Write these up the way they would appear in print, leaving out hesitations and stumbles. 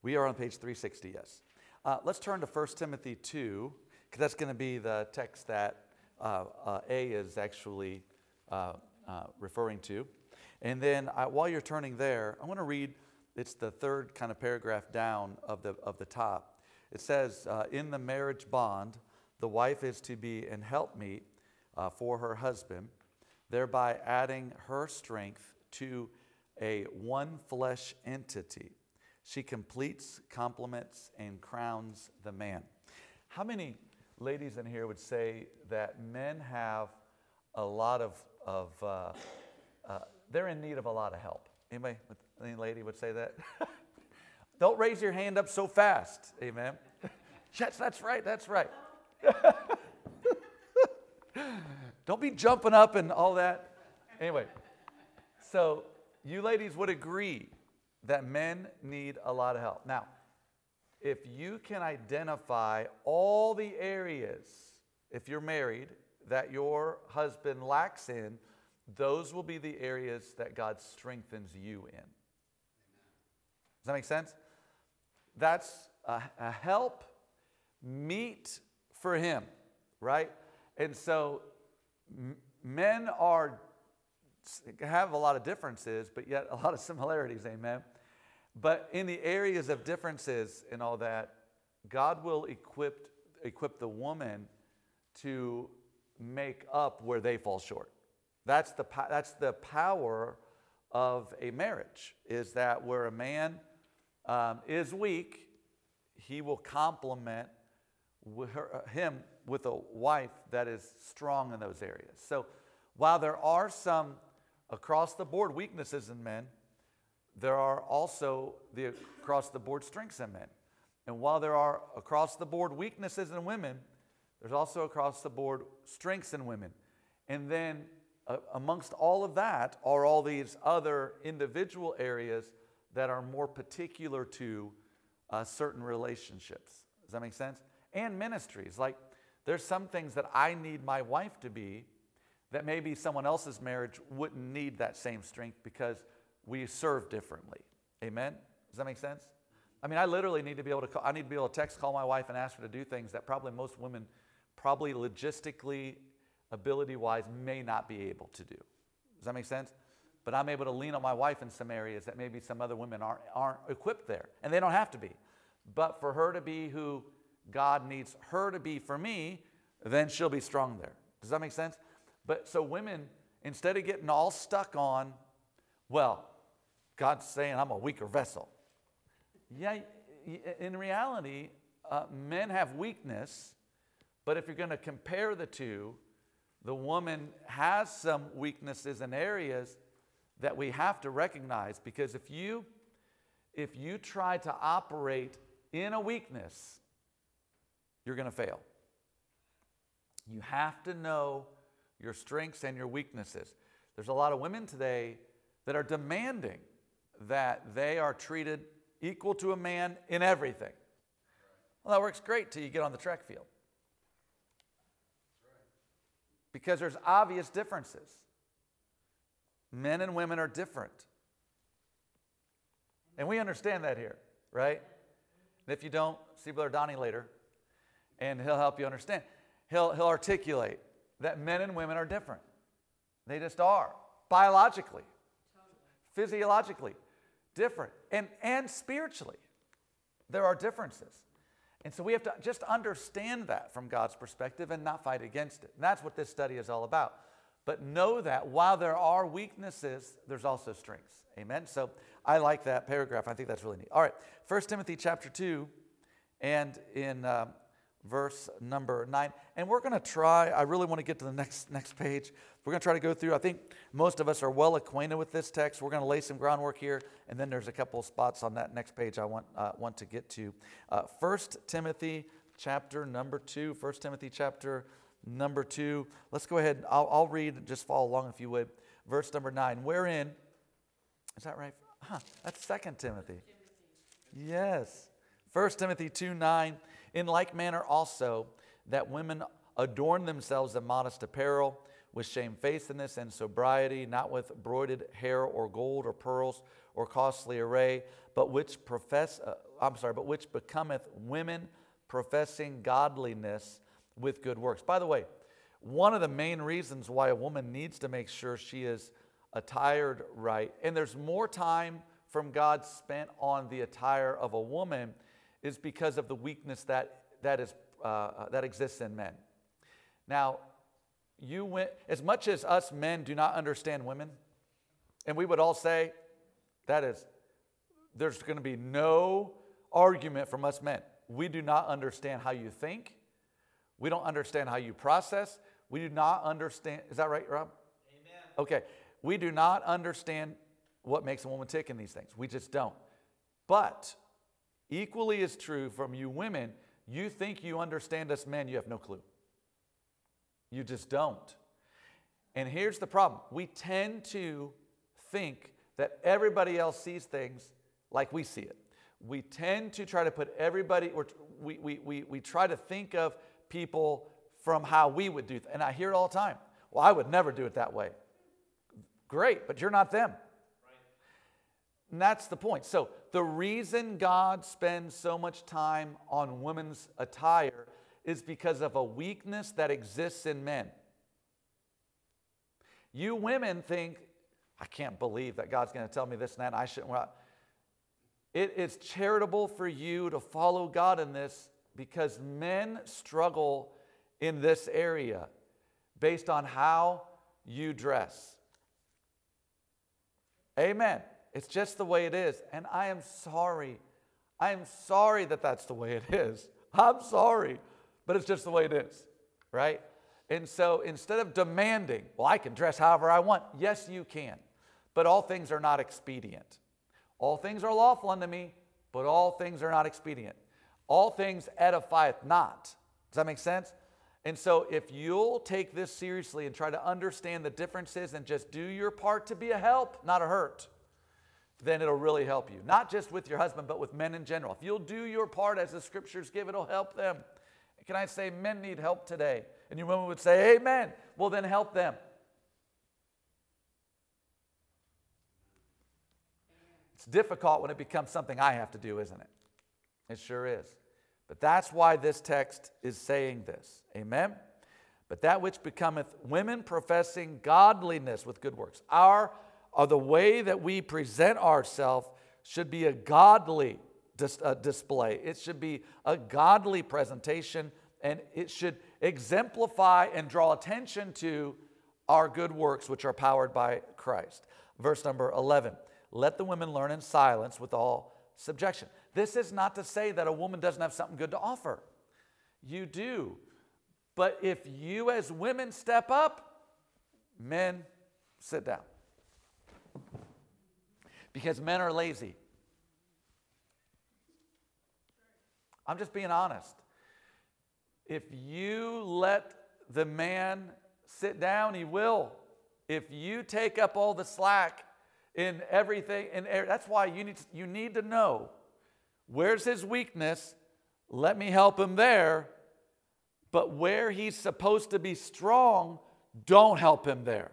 We are on page 360, yes. Let's turn to 1 Timothy 2, because that's going to be the text that A is actually referring to. And then while you're turning there, I want to read, it's the third kind of paragraph down of the top. It says, in the marriage bond, the wife is to be an helpmeet for her husband, thereby adding her strength to a one flesh entity. She completes, complements, and crowns the man. How many ladies in here would say that men have a lot of they're in need of a lot of help? Anybody, any lady would say that? Don't raise your hand up so fast. Amen. Yes, that's right. That's right. Don't be jumping up and all that. Anyway, so you ladies would agree that men need a lot of help. Now, if you can identify all the areas, if you're married, that your husband lacks in, those will be the areas that God strengthens you in. Does that make sense? That's a help meet for him, right? And so men have a lot of differences, but yet a lot of similarities, amen? But in the areas of differences and all that, God will equip the woman to make up where they fall short. That's the power of a marriage, is that where a man is weak, he will complement him with a wife that is strong in those areas. So while there are some across-the-board weaknesses in men, there are also the across-the-board strengths in men. And while there are across-the-board weaknesses in women, there's also across-the-board strengths in women. And then amongst all of that are all these other individual areas that are more particular to certain relationships. Does that make sense? And ministries. Like, there's some things that I need my wife to be that maybe someone else's marriage wouldn't need that same strength because we serve differently. Amen? Does that make sense? I mean, I literally need to be able to I need to be able to text, call my wife, and ask her to do things that probably most women, probably logistically, ability-wise, may not be able to do. Does that make sense? But I'm able to lean on my wife in some areas that maybe some other women aren't equipped there. And they don't have to be. But for her to be who God needs her to be for me, then she'll be strong there. Does that make sense? But so women, instead of getting all stuck on, well, God's saying I'm a weaker vessel. Yeah, in reality, men have weakness, but if you're going to compare the two, the woman has some weaknesses in areas that we have to recognize, because if you try to operate in a weakness, you're going to fail. You have to know your strengths and your weaknesses. There's a lot of women today that are demanding that they are treated equal to a man in everything. Well, that works great till you get on the track field. Because there's obvious differences. Men and women are different. And we understand that here, right? And if you don't, see Brother Donnie later, and he'll help you understand. He'll articulate that men and women are different. They just are. Biologically, physiologically, different. And spiritually, there are differences. And so we have to just understand that from God's perspective and not fight against it. And that's what this study is all about. But know that while there are weaknesses, there's also strengths. Amen? So I like that paragraph. I think that's really neat. All right, 1 Timothy chapter 2 and in verse number 9. And we're going to try, I really want to get to the next page. We're going to try to go through, I think most of us are well acquainted with this text. We're going to lay some groundwork here, and then there's a couple of spots on that next page I want to get to. 1 Timothy chapter number 2. 1 Timothy chapter number 2. Let's go ahead. I'll read and just follow along if you would. Verse number 9. Wherein, is that right? That's 2 Timothy. Yes. 1 Timothy 2:9. In like manner also, that women adorn themselves in modest apparel, with shamefacedness and sobriety, not with broided hair or gold or pearls or costly array, but which profess but which becometh women professing godliness with good works. By the way, one of the main reasons why a woman needs to make sure she is attired right, and there's more time from God spent on the attire of a woman, is because of the weakness that exists in men. Now, as much as us men do not understand women, and we would all say there's going to be no argument from us men. We do not understand how you think. We don't understand how you process. We do not understand. Is that right, Rob? Amen. Okay. We do not understand what makes a woman tick in these things. We just don't. But equally as true from you women, you think you understand us men, you have no clue. You just don't. And here's the problem. We tend to think that everybody else sees things like we see it. We tend to try to put everybody, or we try to think of people from how we would do. And I hear it all the time. Well, I would never do it that way. Great, but you're not them. Right. And that's the point. So the reason God spends so much time on women's attire is because of a weakness that exists in men. You women think, I can't believe that God's going to tell me this and that, and I shouldn't. It is charitable for you to follow God in this, because men struggle in this area based on how you dress. Amen. It's just the way it is. And I am sorry. I am sorry that that's the way it is. I'm sorry. But it's just the way it is. Right? And so instead of demanding, well, I can dress however I want. Yes, you can. But all things are not expedient. All things are lawful unto me, but all things are not expedient. All things edifieth not. Does that make sense? And so if you'll take this seriously and try to understand the differences and just do your part to be a help, not a hurt, then it'll really help you. Not just with your husband, but with men in general. If you'll do your part as the scriptures give, it'll help them. Can I say men need help today? And your women would say, amen. Well, then help them. It's difficult when it becomes something I have to do, isn't it? It sure is. But that's why this text is saying this. Amen? But that which becometh women professing godliness with good works. The way that we present ourselves should be a godly display. It should be a godly presentation, and it should exemplify and draw attention to our good works, which are powered by Christ. Verse number 11. Let the women learn in silence with all subjection. This is not to say that a woman doesn't have something good to offer. You do. But if you as women step up, men, sit down. Because men are lazy. I'm just being honest. If you let the man sit down, he will. If you take up all the slack in everything, that's why you need to know, where's his weakness? Let me help him there. But where he's supposed to be strong, don't help him there.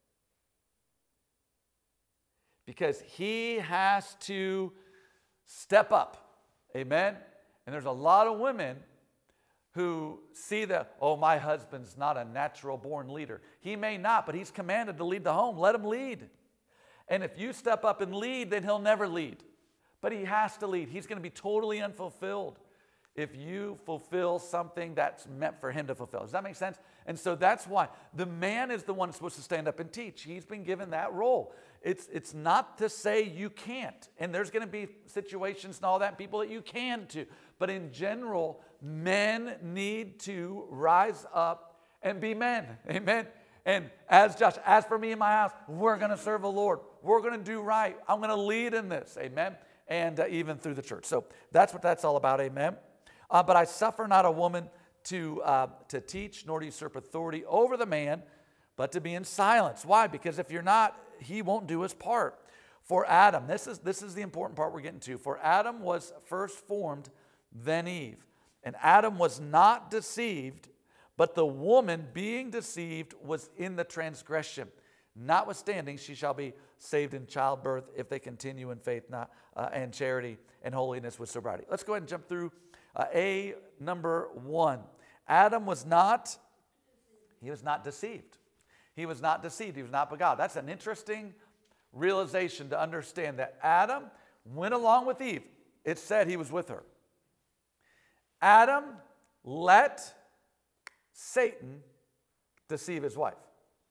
Because he has to step up. Amen? And there's a lot of women who see that, oh, my husband's not a natural born leader. He may not, but he's commanded to lead the home. Let him lead. And if you step up and lead, then he'll never lead. But he has to lead. He's going to be totally unfulfilled if you fulfill something that's meant for him to fulfill. Does that make sense? And so that's why the man is the one that's supposed to stand up and teach. He's been given that role. It's not to say you can't. And there's going to be situations and all that, people that you can too. But in general, men need to rise up and be men. Amen. And as for me and my house, we're going to serve the Lord. We're going to do right. I'm going to lead in this. Amen. And even through the church. So that's what that's all about. Amen. But I suffer not a woman to teach, nor to usurp authority over the man, but to be in silence. Why? Because if you're not, he won't do his part. For Adam, this is the important part we're getting to. For Adam was first formed, then Eve. And Adam was not deceived, but the woman being deceived was in the transgression. Notwithstanding, she shall be saved in childbirth if they continue in faith and charity and holiness with sobriety. Let's go ahead and jump through A, number 1. Adam was not deceived. He was not deceived. He was not beguiled. That's an interesting realization to understand that Adam went along with Eve. It said he was with her. Adam let Satan deceive his wife.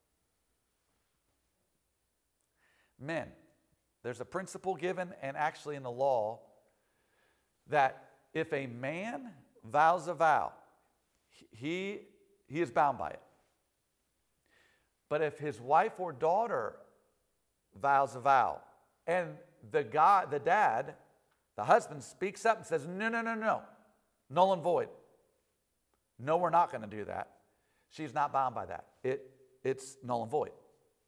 Men, there's a principle given, and actually in the law, that if a man vows a vow, he is bound by it. But if his wife or daughter vows a vow, and the dad, the husband, speaks up and says, no, null and void. No, we're not going to do that. She's not bound by that. It's null and void.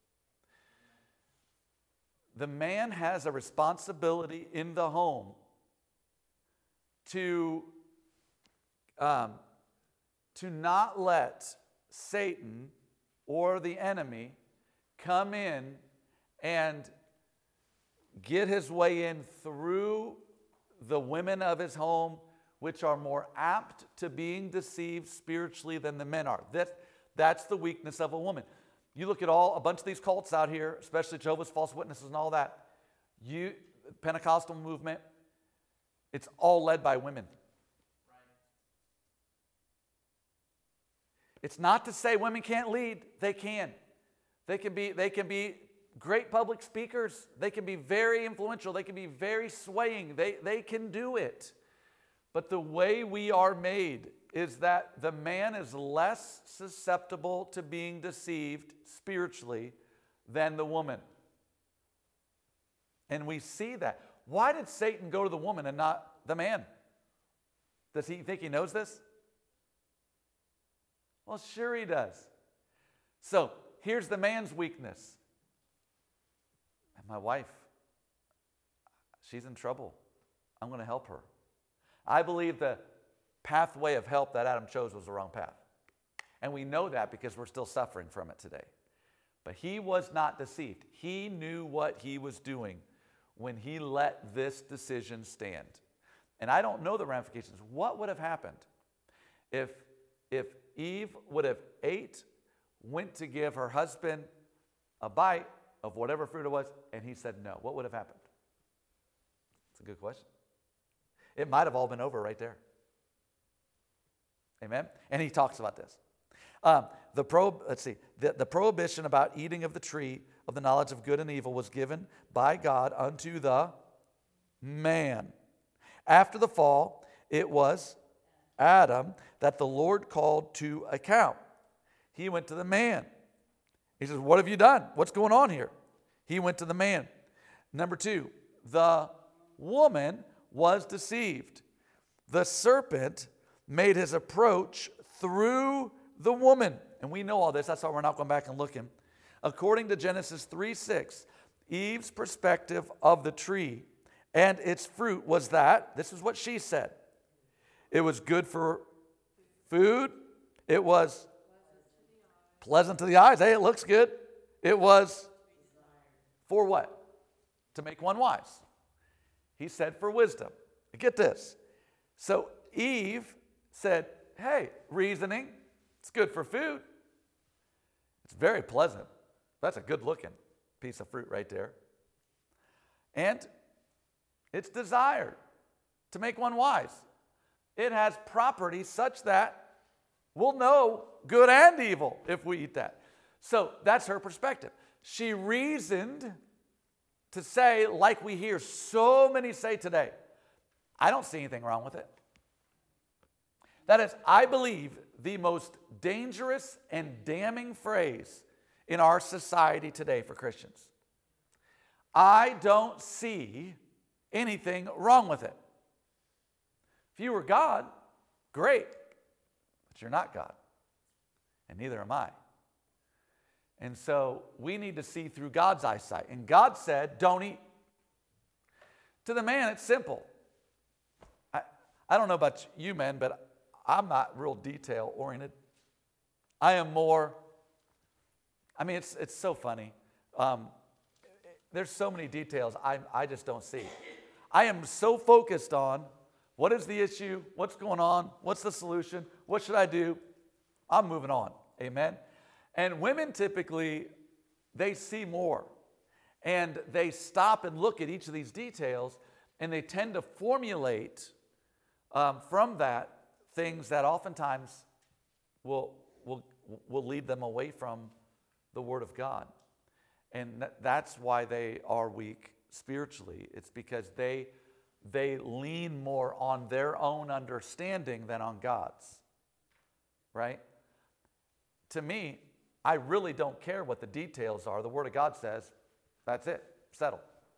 The man has a responsibility in the home to not let Satan or the enemy come in and get his way in through the women of his home, which are more apt to being deceived spiritually than the men are. That's the weakness of a woman. You look at a bunch of these cults out here, especially Jehovah's False Witnesses and all that, Pentecostal movement, it's all led by women. It's not to say women can't lead. They can. They can be great public speakers. They can be very influential. They can be very swaying. They can do it. But the way we are made is that the man is less susceptible to being deceived spiritually than the woman. And we see that. Why did Satan go to the woman and not the man? Does he think he knows this? Well, sure he does. So here's the man's weakness. My wife, she's in trouble. I'm going to help her. I believe the pathway of help that Adam chose was the wrong path. And we know that because we're still suffering from it today. But he was not deceived. He knew what he was doing when he let this decision stand. And I don't know the ramifications. What would have happened if Eve would have ate, went to give her husband a bite of whatever fruit it was, and he said no? What would have happened? It's a good question. It might have all been over right there. Amen? And he talks about this. The prohibition about eating of the tree of the knowledge of good and evil was given by God unto the man. After the fall, it was Adam that the Lord called to account. He went to the man. He says, what have you done? What's going on here? He went to the man. Number 2, the woman was deceived. The serpent made his approach through the woman. And we know all this. That's why we're not going back and looking. According to Genesis 3:6, Eve's perspective of the tree and its fruit was that, this is what she said, it was good for food. It was pleasant to the eyes. Hey, it looks good. It was for what? To make one wise. He said for wisdom. Get this. So Eve said, hey, reasoning, it's good for food. It's very pleasant. That's a good looking piece of fruit right there. And it's desired to make one wise. It has properties such that we'll know good and evil if we eat that. So that's her perspective. She reasoned to say, like we hear so many say today, I don't see anything wrong with it. That is, I believe, the most dangerous and damning phrase in our society today for Christians. I don't see anything wrong with it. If you were God, great. But you're not God. And neither am I. And so we need to see through God's eyesight. And God said, don't eat. To the man, it's simple. I don't know about you men, but I'm not real detail oriented. I am more, it's so funny. there's so many details I just don't see. I am so focused on what is the issue, what's going on, what's the solution, what should I do? I'm moving on. Amen. And women typically, they see more. And they stop and look at each of these details, and they tend to formulate from that things that oftentimes will lead them away from the Word of God. And that's why they are weak spiritually. It's because they lean more on their own understanding than on God's. Right? To me, I really don't care what the details are. The Word of God says, that's it, settled.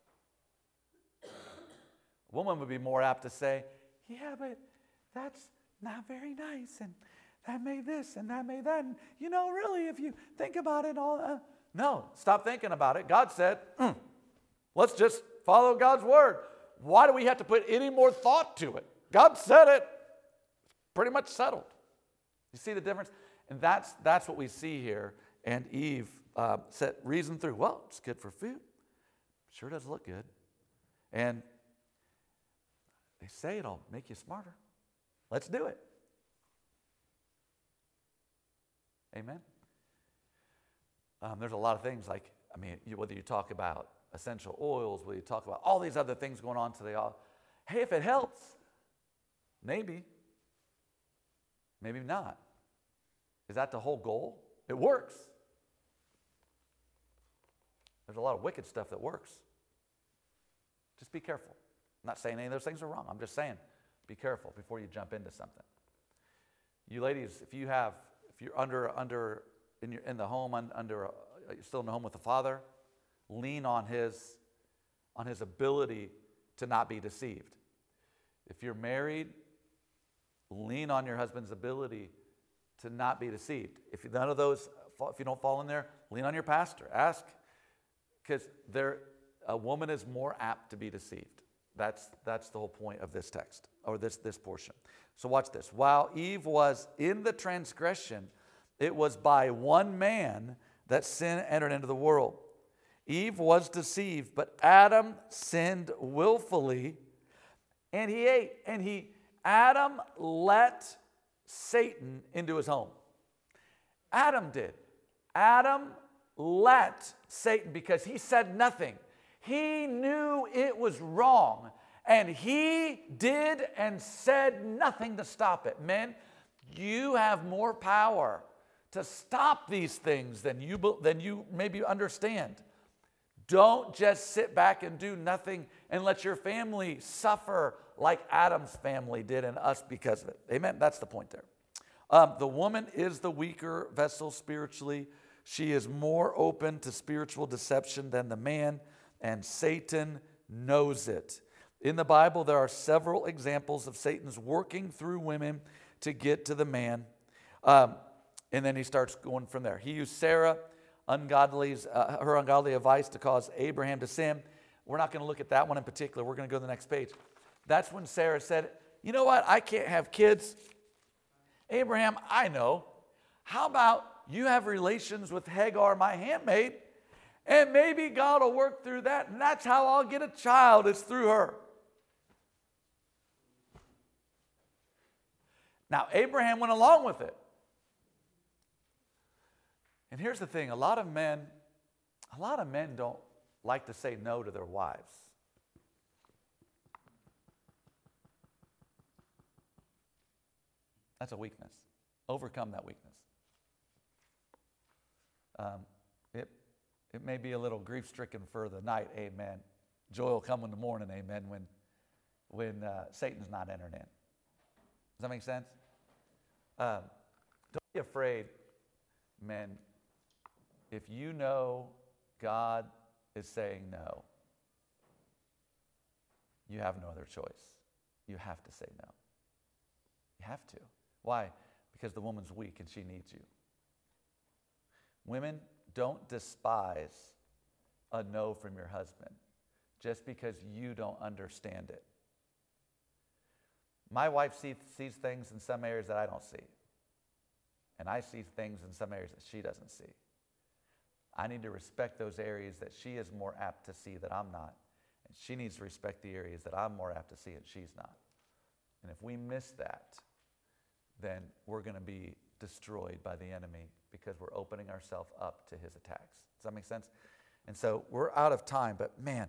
A woman would be more apt to say, yeah, but that's not very nice, and that made this, and that made that. And, really, if you think about it all, no, stop thinking about it. God said, let's just follow God's Word. Why do we have to put any more thought to it? God said it. It's pretty much settled. You see the difference? And that's what we see here. And Eve reasoned through, well, it's good for food. Sure does look good. And they say it'll make you smarter. Let's do it. Amen. There's a lot of things whether you talk about essential oils, whether you talk about all these other things going on today. Hey, if it helps, maybe. Maybe not. Is that the whole goal? It works. There's a lot of wicked stuff that works. Just be careful. I'm not saying any of those things are wrong. I'm just saying be careful before you jump into something. You ladies, if you're in the home you're still in the home with the father, lean on his ability to not be deceived. If you're married, lean on your husband's ability to not be deceived. If you don't fall in there, lean on your pastor. Ask, because a woman is more apt to be deceived. That's the whole point of this text, or this portion. So watch this. While Eve was in the transgression, it was by one man that sin entered into the world. Eve was deceived, but Adam sinned willfully, and he ate. Adam let Satan into his home. Adam did. Adam let Satan, because he said nothing. He knew it was wrong, and he did and said nothing to stop it. Men, you have more power to stop these things than you maybe understand. Don't just sit back and do nothing and let your family suffer like Adam's family did, and us because of it. Amen? That's the point there. The woman is the weaker vessel spiritually. She is more open to spiritual deception than the man, and Satan knows it. In the Bible, there are several examples of Satan's working through women to get to the man. And then he starts going from there. He used Sarah, her ungodly advice to cause Abraham to sin. We're not going to look at that one in particular. We're going to go to the next page. That's when Sarah said, you know what? I can't have kids. Abraham, I know. How about you have relations with Hagar, my handmaid, and maybe God will work through that, and that's how I'll get a child. It's through her. Now, Abraham went along with it. And here's the thing, a lot of men don't like to say no to their wives. That's a weakness. Overcome that weakness. It may be a little grief-stricken for the night, amen. Joy will come in the morning, amen, when Satan's not entering in. Does that make sense? Don't be afraid, men. If you know God is saying no, you have no other choice. You have to say no. You have to. Why? Because the woman's weak and she needs you. Women, don't despise a no from your husband just because you don't understand it. My wife sees things in some areas that I don't see. And I see things in some areas that she doesn't see. I need to respect those areas that she is more apt to see that I'm not. And she needs to respect the areas that I'm more apt to see and she's not. And if we miss that, then we're going to be destroyed by the enemy because we're opening ourselves up to his attacks. Does that make sense? And so we're out of time, but man,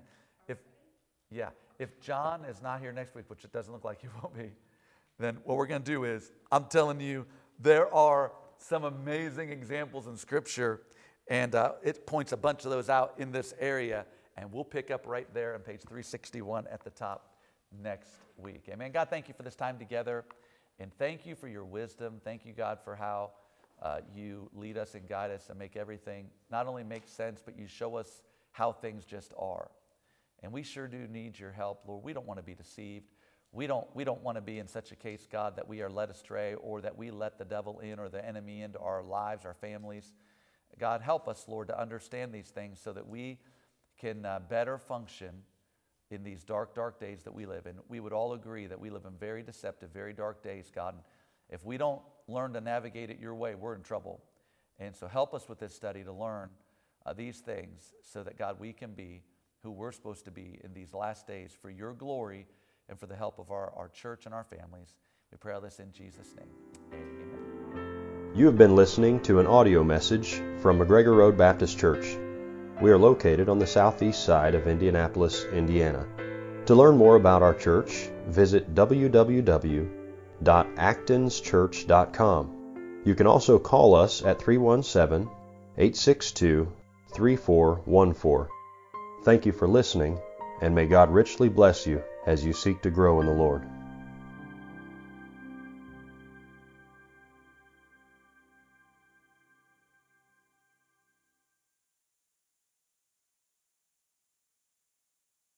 if John is not here next week, which it doesn't look like he won't be, then what we're going to do is, I'm telling you, there are some amazing examples in Scripture, and it points a bunch of those out in this area, and we'll pick up right there on page 361 at the top next week. Amen. God, thank you for this time together, and thank you for your wisdom. Thank you, God, for how you lead us and guide us and make everything not only make sense, but you show us how things just are. And we sure do need your help, Lord. We don't want to be deceived. We don't want to be in such a case, God, that we are led astray or that we let the devil in or the enemy into our lives, our families. God, help us, Lord, to understand these things so that we can better function in these dark, dark days that we live in. We would all agree that we live in very deceptive, very dark days, God. And if we don't learn to navigate it your way, we're in trouble. And so help us with this study to learn these things so that, God, we can be who we're supposed to be in these last days for your glory and for the help of our church and our families. We pray all this in Jesus' name. Amen. You have been listening to an audio message from McGregor Road Baptist Church. We are located on the southeast side of Indianapolis, Indiana. To learn more about our church, visit www.actonschurch.com. You can also call us at 317-862-3414. Thank you for listening, and may God richly bless you as you seek to grow in the Lord.